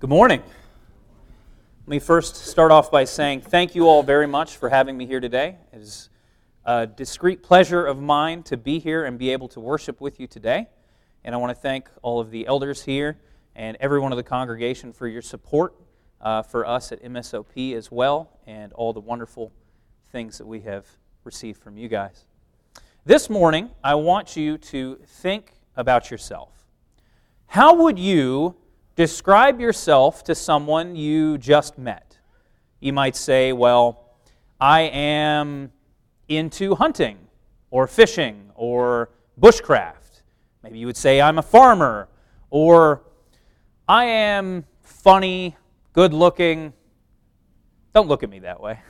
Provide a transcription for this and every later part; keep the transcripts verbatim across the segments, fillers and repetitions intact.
Good morning. Let me first start off by saying thank you all very much for having me here today. It is a discreet pleasure of mine to be here and be able to worship with you today. And I want to thank all of the elders here and everyone of the congregation for your support uh, for us at M S O P as well, and all the wonderful things that we have received from you guys. This morning, I want you to think about yourself. How would you describe yourself to someone you just met? You might say, well, I am into hunting or fishing or bushcraft. Maybe you would say, I'm a farmer, or I am funny, good-looking. Don't look at me that way.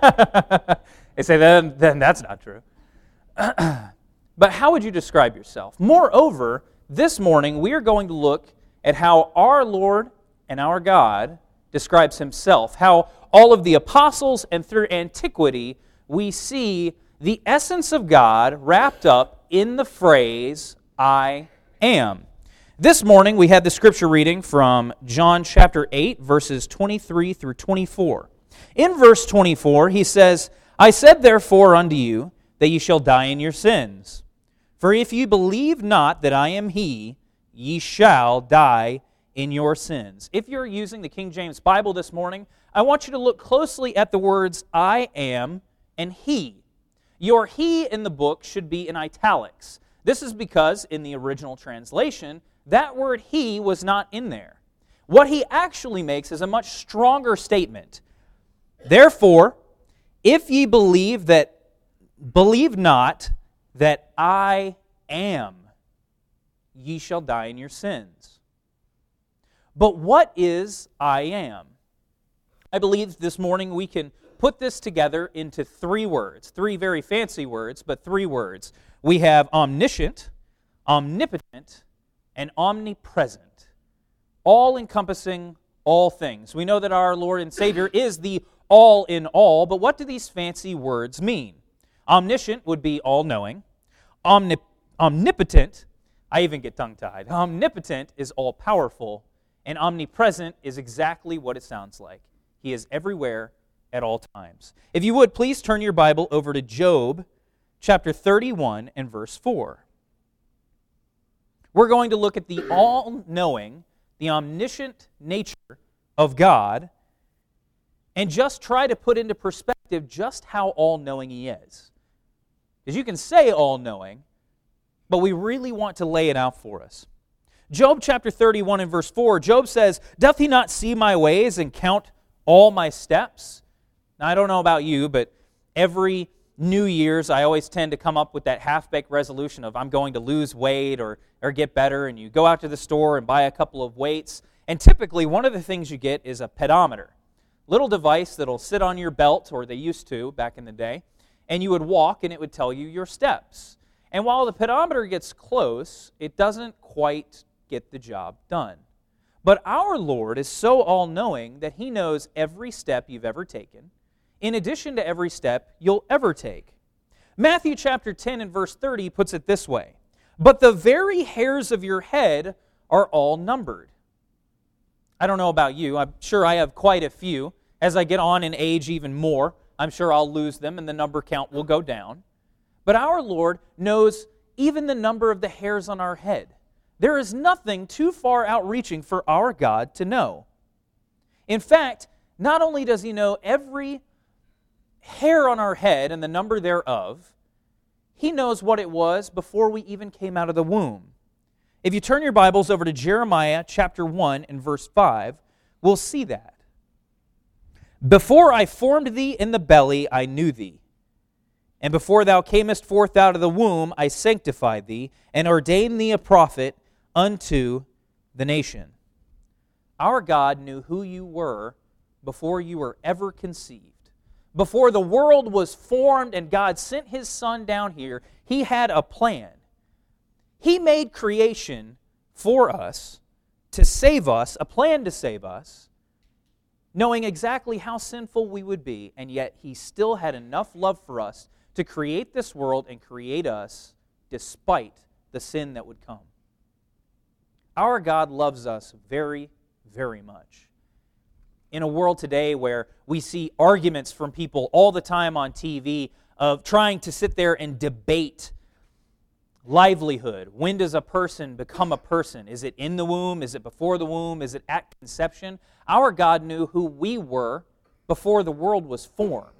They say, then, then that's not true. But how would you describe yourself? Moreover, this morning we are going to look at how our Lord and our God describes Himself, how all of the apostles and through antiquity we see the essence of God wrapped up in the phrase, I am. This morning we had the scripture reading from John chapter eight, verses twenty-three through twenty-four. In verse twenty-four, he says, I said therefore unto you that ye shall die in your sins. For if ye believe not that I am He, ye shall die in your sins. If you're using the King James Bible this morning, I want you to look closely at the words I am and He. Your He in the book should be in italics. This is because in the original translation, that word He was not in there. What he actually makes is a much stronger statement. Therefore, if ye believe that, believe not that I am, ye shall die in your sins. But what is I am? I believe this morning we can put this together into three words, three very fancy words, but three words. We have omniscient, omnipotent, and omnipresent, all encompassing all things. We know that our Lord and Savior is the all in all, but what do these fancy words mean? Omniscient would be all-knowing. Omnip- omnipotent, I even get tongue-tied. Omnipotent is all-powerful, and omnipresent is exactly what it sounds like. He is everywhere at all times. If you would, please turn your Bible over to Job chapter thirty-one and verse four. We're going to look at the all-knowing, the omniscient nature of God, and just try to put into perspective just how all-knowing He is. Because you can say all-knowing, but we really want to lay it out for us. Job chapter thirty-one and verse four, Job says, Doth He not see my ways and count all my steps? Now, I don't know about you, but every New Year's, I always tend to come up with that half-baked resolution of I'm going to lose weight or, or get better, and you go out to the store and buy a couple of weights, and typically one of the things you get is a pedometer. Little device that'll sit on your belt, or they used to back in the day, and you would walk and it would tell you your steps. And while the pedometer gets close, it doesn't quite get the job done. But our Lord is so all-knowing that He knows every step you've ever taken, in addition to every step you'll ever take. Matthew chapter ten and verse thirty puts it this way, But the very hairs of your head are all numbered. I don't know about you. I'm sure I have quite a few. As I get on in age even more, I'm sure I'll lose them and the number count will go down. But our Lord knows even the number of the hairs on our head. There is nothing too far outreaching for our God to know. In fact, not only does He know every hair on our head and the number thereof, He knows what it was before we even came out of the womb. If you turn your Bibles over to Jeremiah chapter one and verse five, we'll see that. Before I formed thee in the belly, I knew thee. And before thou camest forth out of the womb, I sanctified thee, and ordained thee a prophet unto the nation. Our God knew who you were before you were ever conceived. Before the world was formed and God sent His Son down here, He had a plan. He made creation for us, to save us, a plan to save us, knowing exactly how sinful we would be, and yet He still had enough love for us to create this world and create us despite the sin that would come. Our God loves us very, very much. In a world today where we see arguments from people all the time on T V of trying to sit there and debate livelihood. When does a person become a person? Is it in the womb? Is it before the womb? Is it at conception? Our God knew who we were before the world was formed.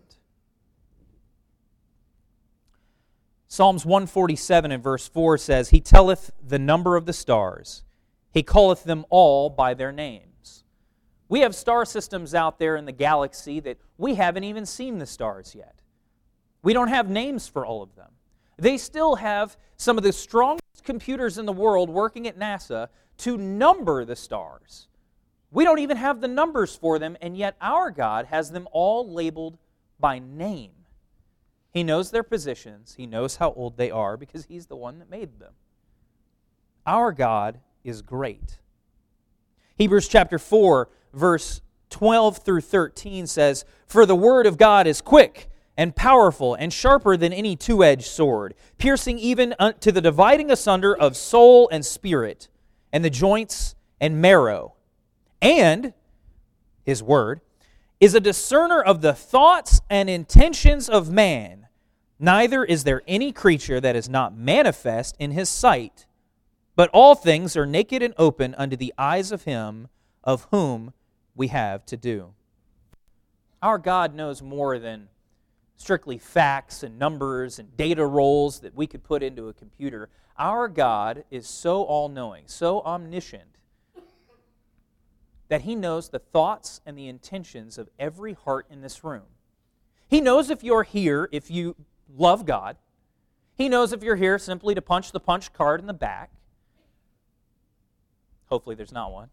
Psalms one forty-seven and verse four says, He telleth the number of the stars. He calleth them all by their names. We have star systems out there in the galaxy that we haven't even seen the stars yet. We don't have names for all of them. They still have some of the strongest computers in the world working at NASA to number the stars. We don't even have the numbers for them, and yet our God has them all labeled by name. He knows their positions. He knows how old they are because He's the one that made them. Our God is great. Hebrews chapter four, verse twelve through thirteen says, For the word of God is quick and powerful and sharper than any two-edged sword, piercing even to the dividing asunder of soul and spirit, and the joints and marrow. And, His word, is a discerner of the thoughts and intentions of man. Neither is there any creature that is not manifest in His sight, but all things are naked and open unto the eyes of Him of whom we have to do. Our God knows more than strictly facts and numbers and data rolls that we could put into a computer. Our God is so all-knowing, so omniscient, that He knows the thoughts and the intentions of every heart in this room. He knows if you're here, if you love God. He knows if you're here simply to punch the punch card in the back. Hopefully there's not one.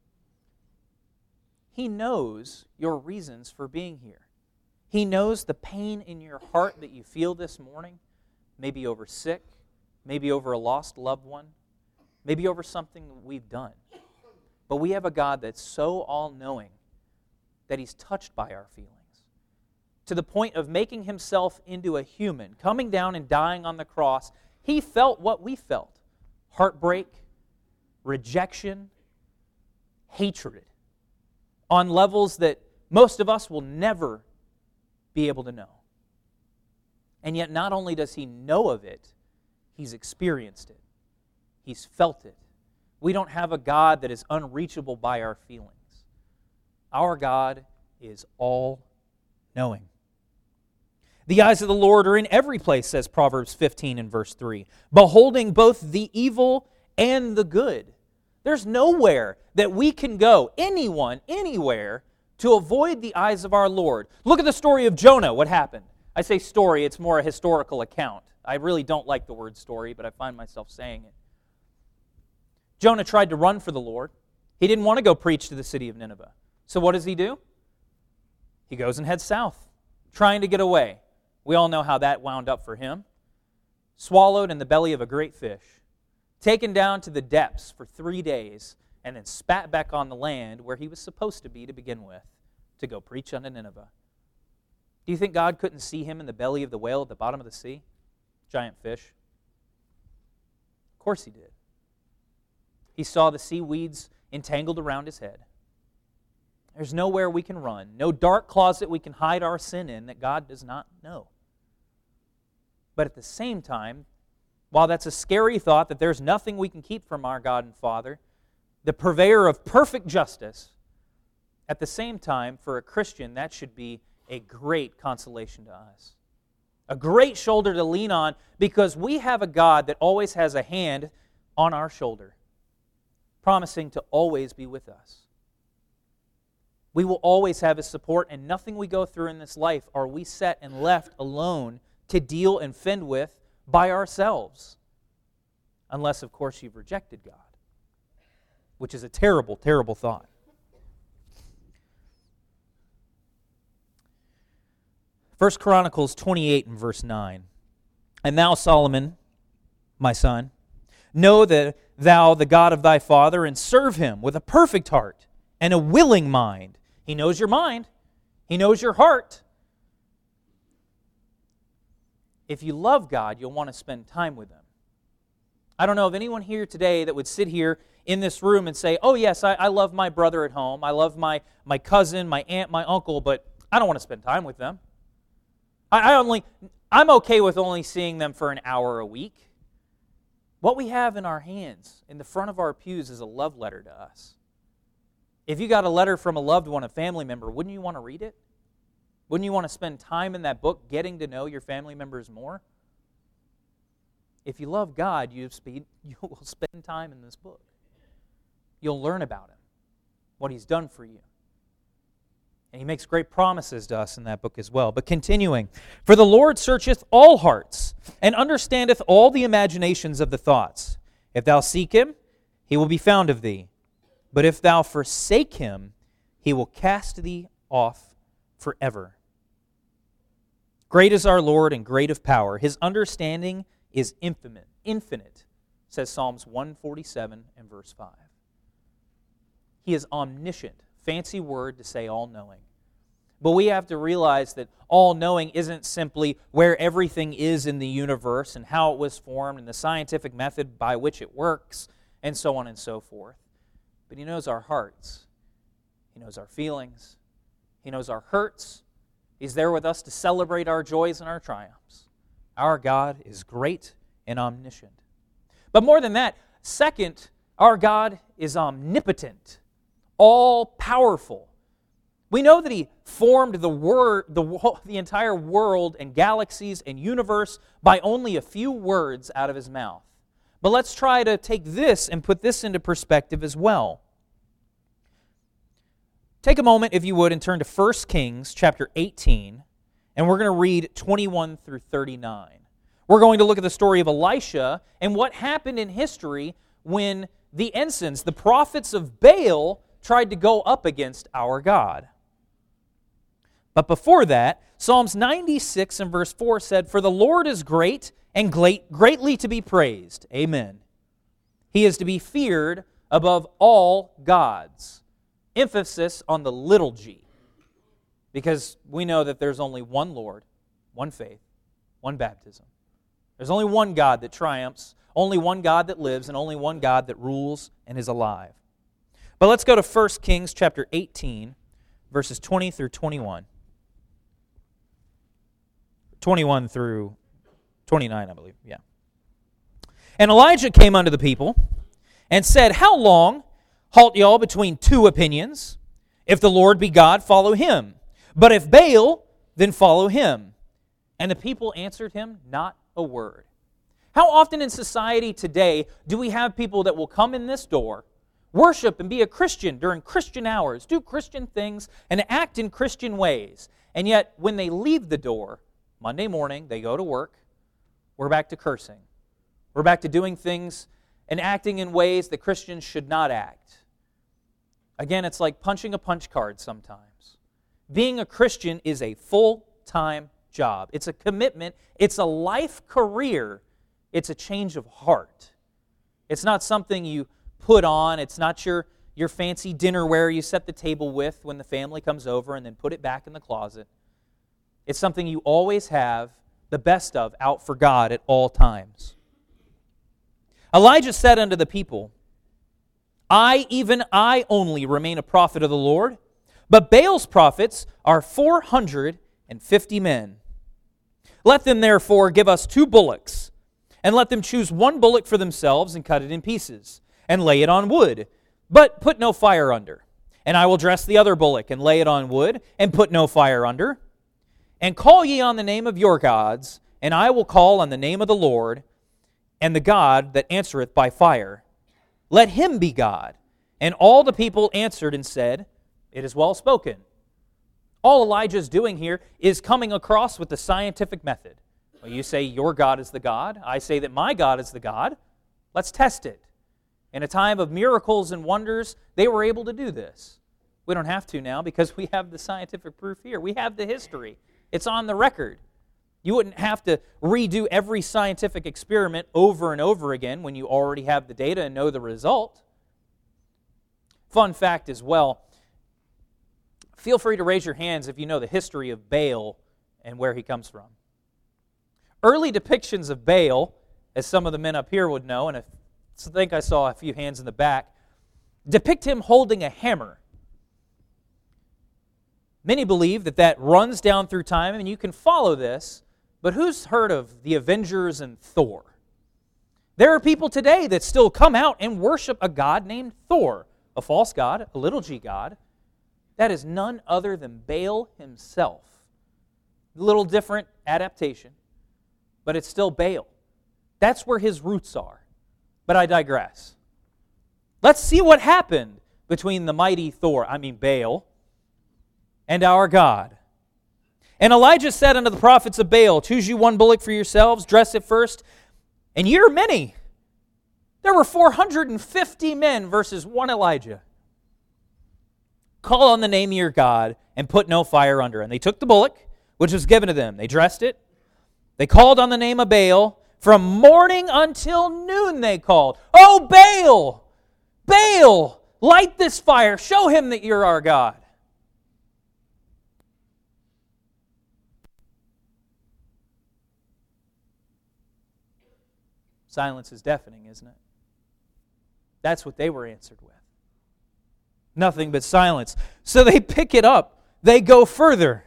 He knows your reasons for being here. He knows the pain in your heart that you feel this morning, maybe over sick, maybe over a lost loved one, maybe over something that we've done. But we have a God that's so all-knowing that He's touched by our feelings, to the point of making Himself into a human, coming down and dying on the cross. He felt what we felt: heartbreak, rejection, hatred, on levels that most of us will never be able to know. And yet not only does He know of it, He's experienced it. He's felt it. We don't have a God that is unreachable by our feelings. Our God is all-knowing. The eyes of the Lord are in every place, says Proverbs fifteen and verse three, beholding both the evil and the good. There's nowhere that we can go, anyone, anywhere, to avoid the eyes of our Lord. Look at the story of Jonah. What happened? I say story, it's more a historical account. I really don't like the word story, but I find myself saying it. Jonah tried to run for the Lord. He didn't want to go preach to the city of Nineveh. So what does he do? He goes and heads south, trying to get away. We all know how that wound up for him. Swallowed in the belly of a great fish, taken down to the depths for three days, and then spat back on the land where he was supposed to be to begin with, to go preach unto Nineveh. Do you think God couldn't see him in the belly of the whale at the bottom of the sea? Giant fish. Of course he did. He saw the seaweeds entangled around his head. There's nowhere we can run, no dark closet we can hide our sin in that God does not know. But at the same time, while that's a scary thought that there's nothing we can keep from our God and Father, the purveyor of perfect justice, at the same time, for a Christian, that should be a great consolation to us. A great shoulder to lean on, because we have a God that always has a hand on our shoulder, promising to always be with us. We will always have His support, and nothing we go through in this life are we set and left alone to deal and fend with by ourselves. Unless, of course, you've rejected God, which is a terrible, terrible thought. First Chronicles twenty-eight and verse nine. And thou, Solomon, my son, know that thou the God of thy father, and serve Him with a perfect heart and a willing mind. He knows your mind. He knows your heart. If you love God, you'll want to spend time with Him. I don't know of anyone here today that would sit here in this room and say, oh yes, I, I love my brother at home, I love my, my cousin, my aunt, my uncle, but I don't want to spend time with them. I, I only, I'm okay with only seeing them for an hour a week. What we have in our hands, in the front of our pews, is a love letter to us. If you got a letter from a loved one, a family member, wouldn't you want to read it? Wouldn't you want to spend time in that book getting to know your family members more? If you love God, you will spend time in this book. You'll learn about Him, what He's done for you. And He makes great promises to us in that book as well. But continuing, for the Lord searcheth all hearts, and understandeth all the imaginations of the thoughts. If thou seek Him, He will be found of thee. But if thou forsake Him, He will cast thee off forever. Great is our Lord and great of power. His understanding is infinite, infinite, says Psalms one forty-seven and verse five. He is omniscient, fancy word to say all-knowing. But we have to realize that all-knowing isn't simply where everything is in the universe and how it was formed and the scientific method by which it works and so on and so forth. But He knows our hearts. He knows our feelings. He knows our hurts. He's there with us to celebrate our joys and our triumphs. Our God is great and omniscient. But more than that, second, our God is omnipotent, all-powerful. We know that He formed the, word, the, the entire world and galaxies and universe by only a few words out of His mouth. But let's try to take this and put this into perspective as well. Take a moment, if you would, and turn to First Kings chapter eighteen, and we're going to read twenty-one through thirty-nine. We're going to look at the story of Elisha and what happened in history when the ensigns, the prophets of Baal, tried to go up against our God. But before that, Psalms ninety-six and verse four said, for the Lord is great and great, greatly to be praised. Amen. He is to be feared above all gods. Emphasis on the little g. Because we know that there's only one Lord, one faith, one baptism. There's only one God that triumphs, only one God that lives, and only one God that rules and is alive. But let's go to First Kings chapter eighteen, verses twenty through twenty-one. twenty-one through twenty-nine, I believe, yeah. And Elijah came unto the people and said, how long halt y'all between two opinions? If the Lord be God, follow Him. But if Baal, then follow him. And the people answered him, not a word. How often in society today do we have people that will come in this door, worship and be a Christian during Christian hours, do Christian things, and act in Christian ways, and yet when they leave the door, Monday morning, they go to work, we're back to cursing. We're back to doing things and acting in ways that Christians should not act. Again, it's like punching a punch card sometimes. Being a Christian is a full-time job. It's a commitment. It's a life career. It's a change of heart. It's not something you put on. It's not your, your fancy dinnerware you set the table with when the family comes over and then put it back in the closet. It's something you always have the best of out for God at all times. Elijah said unto the people, I, even I only, remain a prophet of the Lord, but Baal's prophets are four hundred fifty men. Let them therefore give us two bullocks, and let them choose one bullock for themselves and cut it in pieces, and lay it on wood, but put no fire under. And I will dress the other bullock, and lay it on wood, and put no fire under. And call ye on the name of your gods, and I will call on the name of the Lord, and the God that answereth by fire. Let him be God. And all the people answered and said, it is well spoken. All Elijah is doing here is coming across with the scientific method. Well, you say your God is the God. I say that my God is the God. Let's test it. In a time of miracles and wonders, they were able to do this. We don't have to now because we have the scientific proof here. We have the history. It's on the record. You wouldn't have to redo every scientific experiment over and over again when you already have the data and know the result. Fun fact as well, feel free to raise your hands if you know the history of Baal and where he comes from. Early depictions of Baal, as some of the men up here would know, and I think I saw a few hands in the back, depict him holding a hammer. Many believe that that runs down through time, and you can follow this, but who's heard of the Avengers and Thor? There are people today that still come out and worship a god named Thor, a false god, a little g god. That is none other than Baal himself. A little different adaptation, but it's still Baal. That's where his roots are. But I digress. Let's see what happened between the mighty Thor, I mean Baal, and our God. And Elijah said unto the prophets of Baal, choose you one bullock for yourselves, dress it first, and ye are many. There were four hundred fifty men versus one Elijah. Call on the name of your God and put no fire under. And they took the bullock, which was given to them. They dressed it. They called on the name of Baal. From morning until noon they called. Oh, Baal! Baal! Light this fire. Show him that you're our God. Silence is deafening, isn't it? That's what they were answered with. Nothing but silence. So they pick it up. They go further.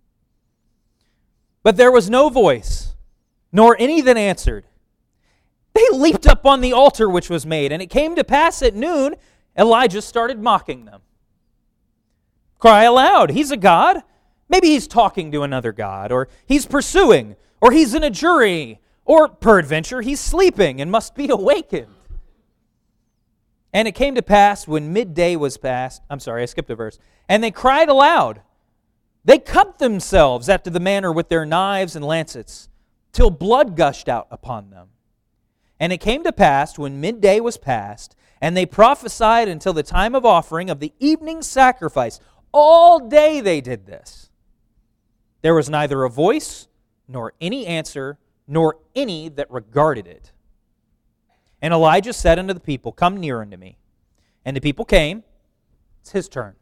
But there was no voice, nor any that answered. They leaped up on the altar which was made, and it came to pass at noon, Elijah started mocking them. Cry aloud, he's a god. Maybe he's talking to another god, or he's pursuing, or he's in a jury, or peradventure he's sleeping and must be awakened. And it came to pass when midday was past, I'm sorry, I skipped a verse, and they cried aloud. They cut themselves after the manner with their knives and lancets, till blood gushed out upon them. And it came to pass when midday was past, and they prophesied until the time of offering of the evening sacrifice. All day they did this. There was neither a voice, nor any answer, nor any that regarded it. And Elijah said unto the people, come near unto me. And the people came. It's his turn.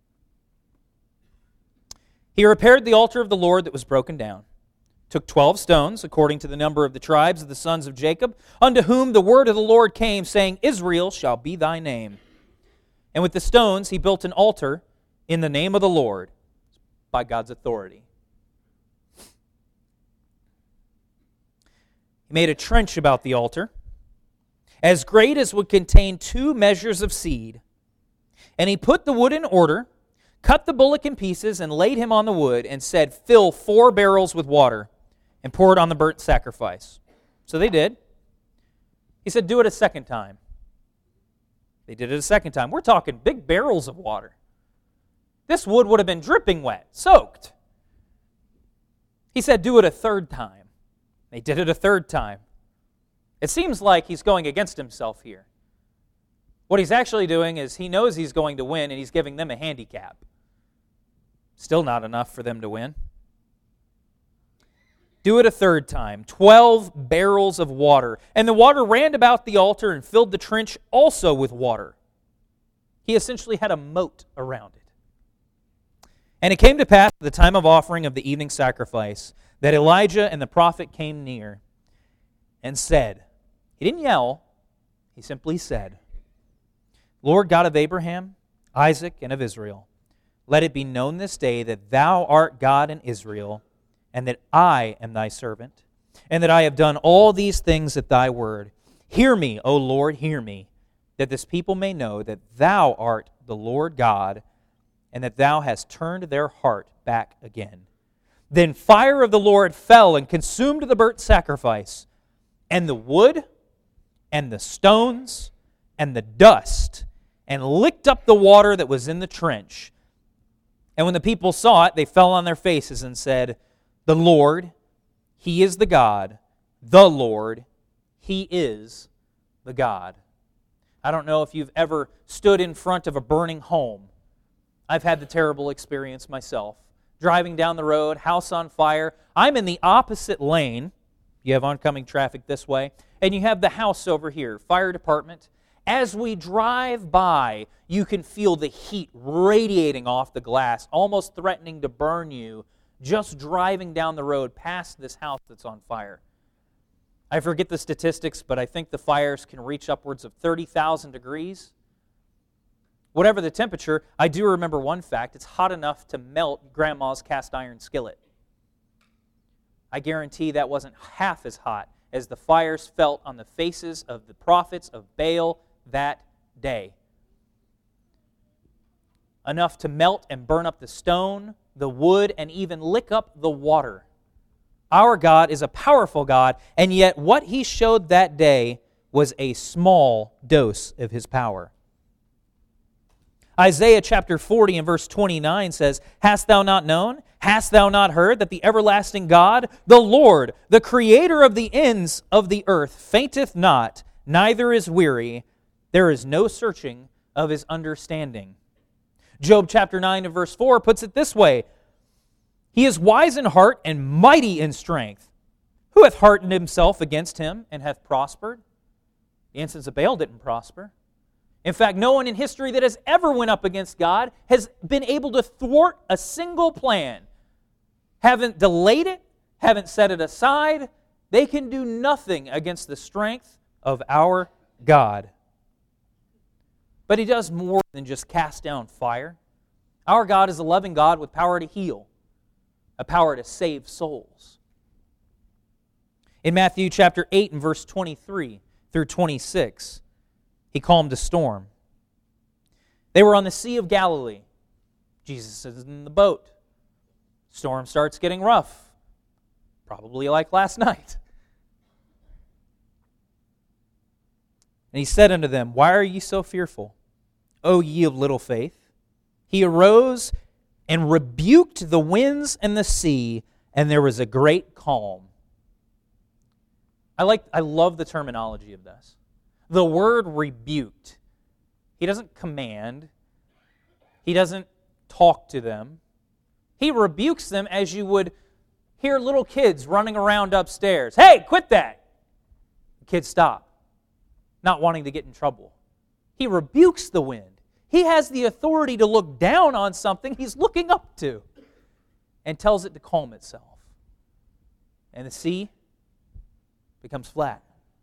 He repaired the altar of the Lord that was broken down, took twelve stones, according to the number of the tribes of the sons of Jacob, unto whom the word of the Lord came, saying, Israel shall be thy name. And with the stones he built an altar in the name of the Lord, by God's authority. He made a trench about the altar, as great as would contain two measures of seed. And he put the wood in order, cut the bullock in pieces, and laid him on the wood, and said, fill four barrels with water, and pour it on the burnt sacrifice. So they did. He said, do it a second time. They did it a second time. We're talking big barrels of water. This wood would have been dripping wet, soaked. He said, do it a third time. They did it a third time. It seems like he's going against himself here. What he's actually doing is he knows he's going to win, and he's giving them a handicap. Still not enough for them to win. Do it a third time. Twelve barrels of water. And the water ran about the altar and filled the trench also with water. He essentially had a moat around it. And it came to pass at the time of offering of the evening sacrifice that Elijah and the prophet came near and said, he didn't yell, he simply said, Lord God of Abraham, Isaac, and of Israel, let it be known this day that thou art God in Israel, and that I am thy servant, and that I have done all these things at thy word. Hear me, O Lord, hear me, that this people may know that thou art the Lord God, and that thou hast turned their heart back again. Then fire of the Lord fell and consumed the burnt sacrifice, and the wood, and the stones, and the dust, and licked up the water that was in the trench. And when the people saw it, they fell on their faces and said, the Lord, He is the God. The Lord, He is the God. I don't know if you've ever stood in front of a burning home. I've had the terrible experience myself. Driving down the road, house on fire. I'm in the opposite lane. You have oncoming traffic this way. And you have the house over here, fire department. As we drive by, you can feel the heat radiating off the glass, almost threatening to burn you, just driving down the road past this house that's on fire. I forget the statistics, but I think the fires can reach upwards of thirty thousand degrees. whatever the temperature, I do remember one fact. It's hot enough to melt Grandma's cast iron skillet. I guarantee that wasn't half as hot as the fires felt on the faces of the prophets of Baal that day. Enough to melt and burn up the stone, the wood, and even lick up the water. Our God is a powerful God, and yet what He showed that day was a small dose of His power. Isaiah chapter forty and verse twenty-nine says, "Hast thou not known? Hast thou not heard that the everlasting God, the Lord, the Creator of the ends of the earth, fainteth not, neither is weary. There is no searching of His understanding." Job chapter nine and verse four puts it this way, "He is wise in heart and mighty in strength. Who hath hardened himself against Him and hath prospered?" The incense of Baal didn't prosper. In fact, no one in history that has ever went up against God has been able to thwart a single plan. Haven't delayed it, haven't set it aside. They can do nothing against the strength of our God. But He does more than just cast down fire. Our God is a loving God with power to heal, a power to save souls. In Matthew chapter eight and verse twenty-three through twenty-six, He calmed a storm. They were on the Sea of Galilee. Jesus is in the boat. Storm starts getting rough, probably like last night. And He said unto them, "Why are ye so fearful, O ye of little faith?" He arose and rebuked the winds and the sea, and there was a great calm. I like, I love the terminology of this. The word rebuked. He doesn't command. He doesn't talk to them. He rebukes them as you would hear little kids running around upstairs. "Hey, quit that!" The kids stop, not wanting to get in trouble. He rebukes the wind. He has the authority to look down on something He's looking up to and tells it to calm itself. And the sea becomes flat.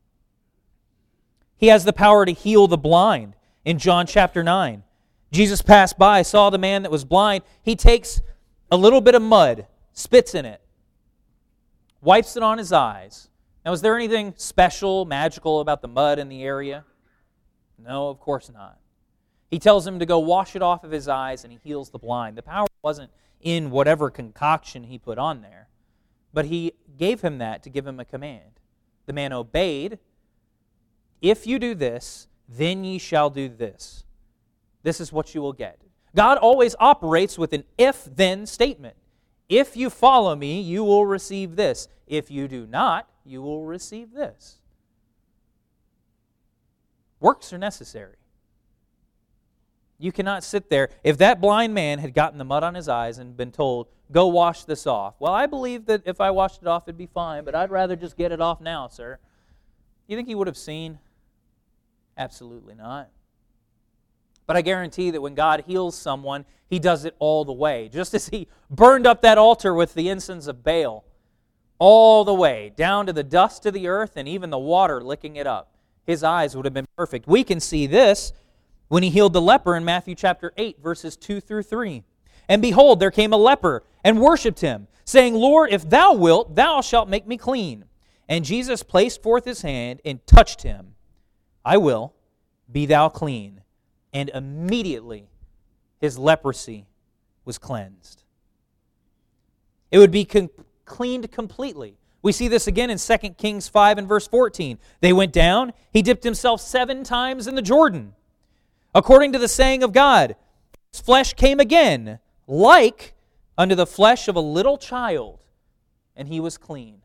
He has the power to heal the blind. In John chapter nine, Jesus passed by, saw the man that was blind. He takes a little bit of mud, spits in it, wipes it on his eyes. Now, is there anything special, magical about the mud in the area? No, of course not. He tells him to go wash it off of his eyes, and He heals the blind. The power wasn't in whatever concoction He put on there, but He gave him that to give him a command. The man obeyed. "If you do this, then ye shall do this. This is what you will get." God always operates with an if-then statement. If you follow me, you will receive this. If you do not, you will receive this. Works are necessary. You cannot sit there. If that blind man had gotten the mud on his eyes and been told, "Go wash this off." "Well, I believe that if I washed it off, it'd be fine, but I'd rather just get it off now, sir." You think he would have seen? Absolutely not. But I guarantee that when God heals someone, He does it all the way. Just as He burned up that altar with the incense of Baal, all the way, down to the dust of the earth and even the water licking it up. His eyes would have been perfect. We can see this when He healed the leper in Matthew chapter eight, verses two through three. "And behold, there came a leper and worshipped Him, saying, Lord, if Thou wilt, Thou shalt make me clean. And Jesus placed forth His hand and touched him. I will, be thou clean. And immediately his leprosy was cleansed." It would be con- cleaned completely. We see this again in Second Kings five and verse fourteen. "They went down, he dipped himself seven times in the Jordan. According to the saying of God, his flesh came again, like unto the flesh of a little child, and he was clean."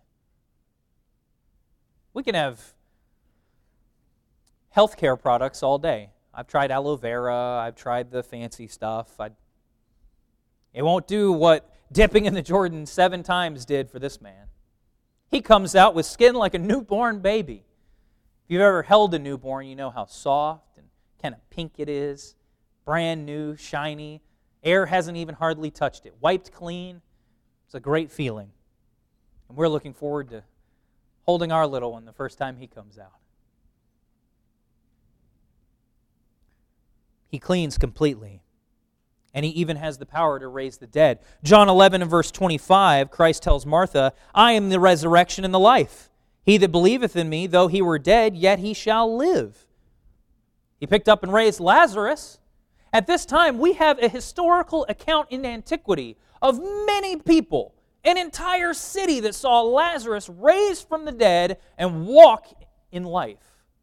We can have healthcare products all day. I've tried aloe vera. I've tried the fancy stuff. I, it won't do what dipping in the Jordan seven times did for this man. He comes out with skin like a newborn baby. If you've ever held a newborn, you know how soft and kind of pink it is. Brand new, shiny. Air hasn't even hardly touched it. Wiped clean. It's a great feeling. And we're looking forward to holding our little one the first time he comes out. He cleans completely. And he even has the power to raise the dead. John eleven and verse twenty-five, Christ tells Martha, I am the resurrection and the life. He that believeth in me, though he were dead, yet he shall live. He picked up and raised Lazarus. At this time, we have a historical account in antiquity of many people, an entire city that saw Lazarus raised from the dead and walk in life.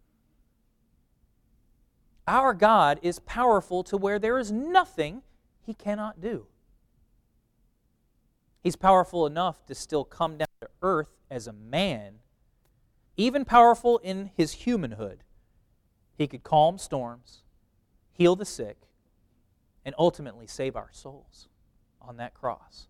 Our God is powerful to where there is nothing He cannot do. He's powerful enough to still come down to earth as a man, even powerful in His humanhood. He could calm storms, heal the sick, and ultimately save our souls on that cross.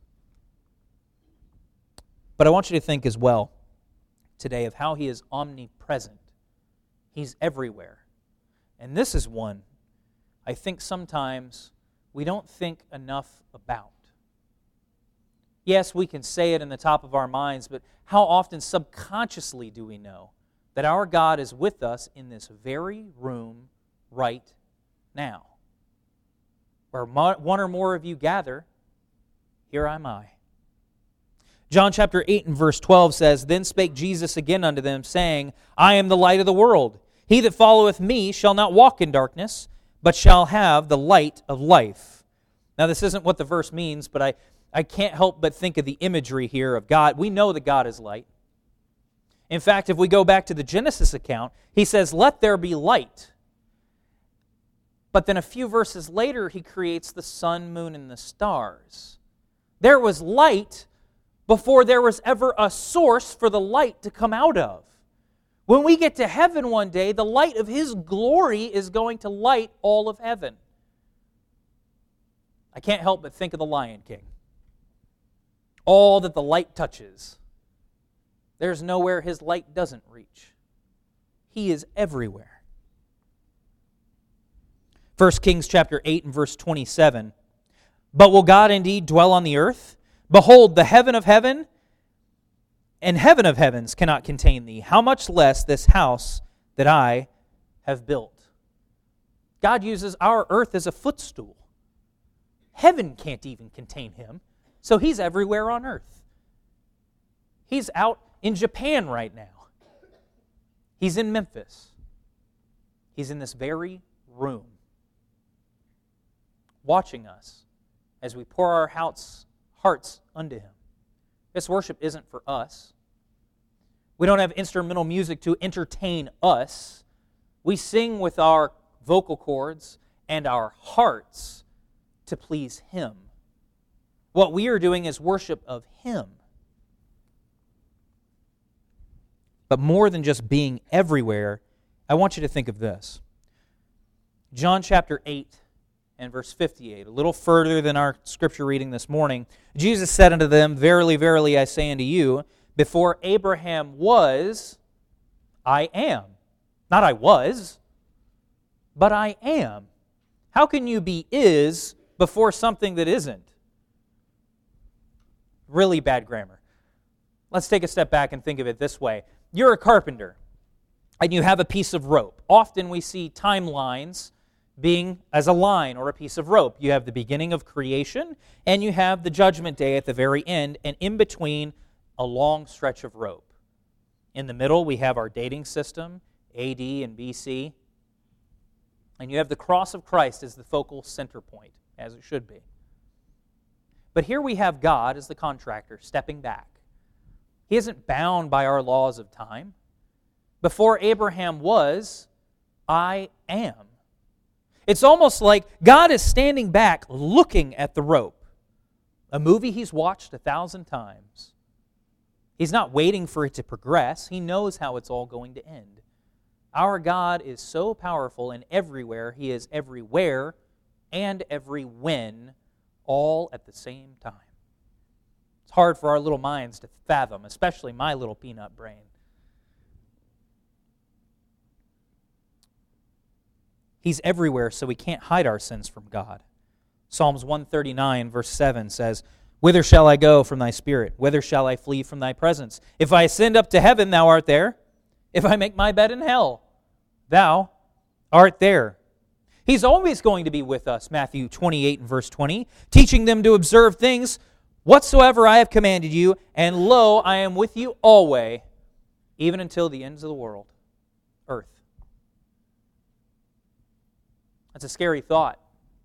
But I want you to think as well today of how He is omnipresent. He's everywhere. And this is one I think sometimes we don't think enough about. Yes, we can say it in the top of our minds, but how often subconsciously do we know that our God is with us in this very room right now? Where one or more of you gather, here am I. John chapter eight and verse twelve says, Then spake Jesus again unto them, saying, I am the light of the world. He that followeth me shall not walk in darkness, but shall have the light of life. Now, this isn't what the verse means, but I, I can't help but think of the imagery here of God. We know that God is light. In fact, if we go back to the Genesis account, He says, let there be light. But then a few verses later, He creates the sun, moon, and the stars. There was light before there was ever a source for the light to come out of. When we get to heaven one day, the light of His glory is going to light all of heaven. I can't help but think of the Lion King. All that the light touches, there's nowhere His light doesn't reach. He is everywhere. First Kings chapter eight and verse twenty-seven. But will God indeed dwell on the earth? Behold, the heaven of heaven and heaven of heavens cannot contain thee. How much less this house that I have built? God uses our earth as a footstool. Heaven can't even contain Him, so He's everywhere on earth. He's out in Japan right now. He's in Memphis. He's in this very room, watching us as we pour our hearts, hearts unto Him. This worship isn't for us. We don't have instrumental music to entertain us. We sing with our vocal cords and our hearts to please Him. What we are doing is worship of Him. But more than just being everywhere, I want you to think of this. John chapter eight and verse fifty-eight, a little further than our scripture reading this morning. Jesus said unto them, Verily, verily, I say unto you, before Abraham was, I am. Not I was, but I am. How can you be is before something that isn't? Really bad grammar. Let's take a step back and think of it this way. You're a carpenter, and you have a piece of rope. Often we see timelines being as a line or a piece of rope. You have the beginning of creation, and you have the judgment day at the very end, and in between, a long stretch of rope. In the middle, we have our dating system, A D and B C, and you have the cross of Christ as the focal center point, as it should be. But here we have God as the contractor stepping back. He isn't bound by our laws of time. Before Abraham was, I am. It's almost like God is standing back looking at the rope. A movie He's watched a thousand times. He's not waiting for it to progress. He knows how it's all going to end. Our God is so powerful and everywhere. He is everywhere and every when, all at the same time. It's hard for our little minds to fathom, especially my little peanut brain. He's everywhere, so we can't hide our sins from God. Psalms one thirty-nine, verse seven says, Whither shall I go from thy spirit? Whither shall I flee from thy presence? If I ascend up to heaven, thou art there. If I make my bed in hell, thou art there. He's always going to be with us, Matthew twenty-eight and verse twenty, teaching them to observe things whatsoever I have commanded you, and lo, I am with you always, even until the ends of the world, earth. That's a scary thought.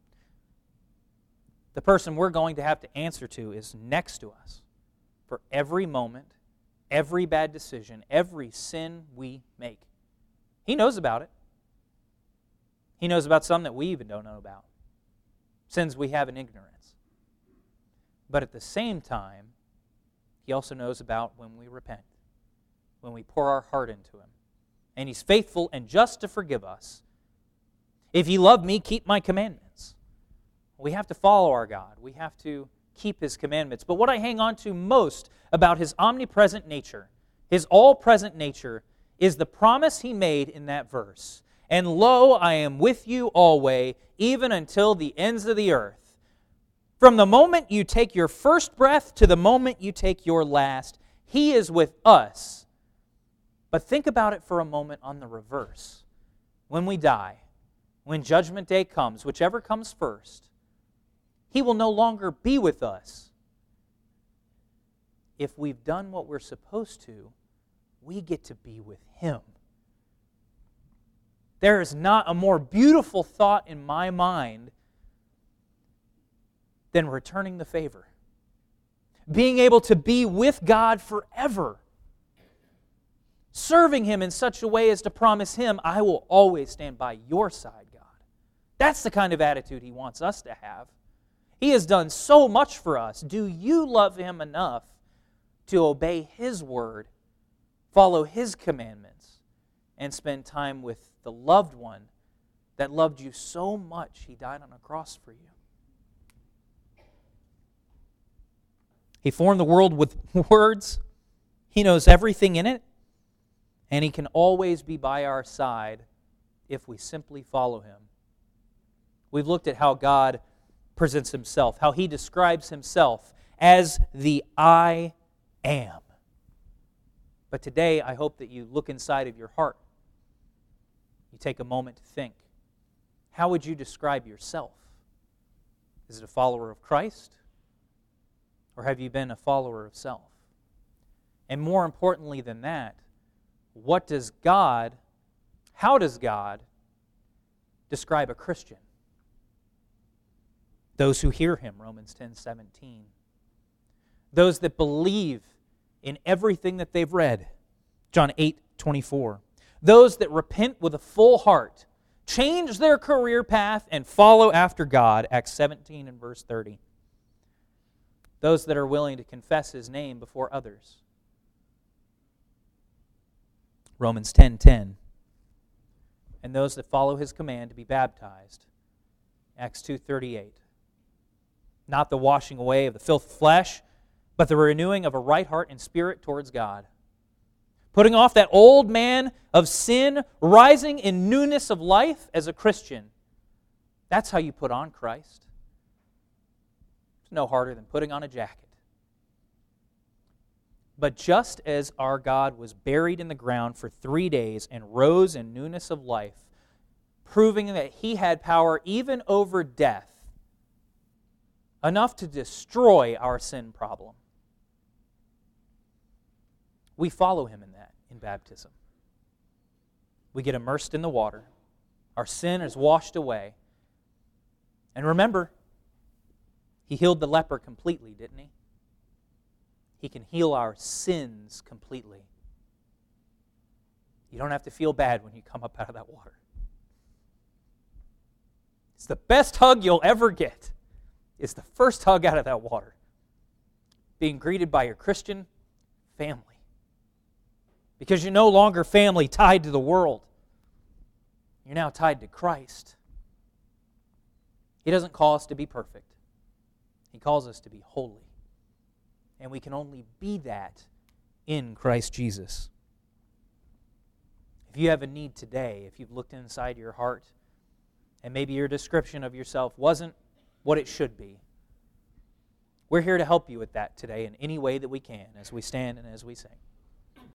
The person we're going to have to answer to is next to us for every moment, every bad decision, every sin we make. He knows about it. He knows about some that we even don't know about. Sins we have in ignorance. But at the same time, He also knows about when we repent, when we pour our heart into Him. And He's faithful and just to forgive us. If ye love me, keep my commandments. We have to follow our God. We have to keep His commandments. But what I hang on to most about His omnipresent nature, His all-present nature, is the promise He made in that verse. And lo, I am with you always, even until the ends of the earth. From the moment you take your first breath to the moment you take your last, He is with us. But think about it for a moment on the reverse. When we die, when Judgment Day comes, whichever comes first, He will no longer be with us. If we've done what we're supposed to, we get to be with Him. There is not a more beautiful thought in my mind than returning the favor. Being able to be with God forever. Serving Him in such a way as to promise Him, I will always stand by your side, God. That's the kind of attitude He wants us to have. He has done so much for us. Do you love Him enough to obey His word, follow His commandments, and spend time with the loved one that loved you so much He died on a cross for you? He formed the world with words. He knows everything in it. And He can always be by our side if we simply follow Him. We've looked at how God presents Himself, how He describes Himself as the I am. But today, I hope that you look inside of your heart. You take a moment to think. How would you describe yourself? Is it a follower of Christ? Or have you been a follower of self? And more importantly than that, what does God, how does God describe a Christian? Those who hear Him, Romans ten seventeen. Those that believe in everything that they've read, John eight twenty-four. Those that repent with a full heart, change their career path, and follow after God, Acts seventeen and verse thirty. Those that are willing to confess His name before others, Romans ten ten. And those that follow His command to be baptized, Acts two thirty-eight. Not the washing away of the filth of flesh, but the renewing of a right heart and spirit towards God. Putting off that old man of sin, rising in newness of life as a Christian. That's how you put on Christ. It's no harder than putting on a jacket. But just as our God was buried in the ground for three days and rose in newness of life, proving that He had power even over death, enough to destroy our sin problem, we follow Him in that, in baptism. We get immersed in the water. Our sin is washed away. And remember, He healed the leper completely, didn't He? He can heal our sins completely. You don't have to feel bad when you come up out of that water. It's the best hug you'll ever get. It's the first hug out of that water. Being greeted by your Christian family. Because you're no longer family tied to the world. You're now tied to Christ. He doesn't call us to be perfect. He calls us to be holy. And we can only be that in Christ Jesus. If you have a need today, if you've looked inside your heart, and maybe your description of yourself wasn't what it should be, we're here to help you with that today in any way that we can as we stand and as we sing.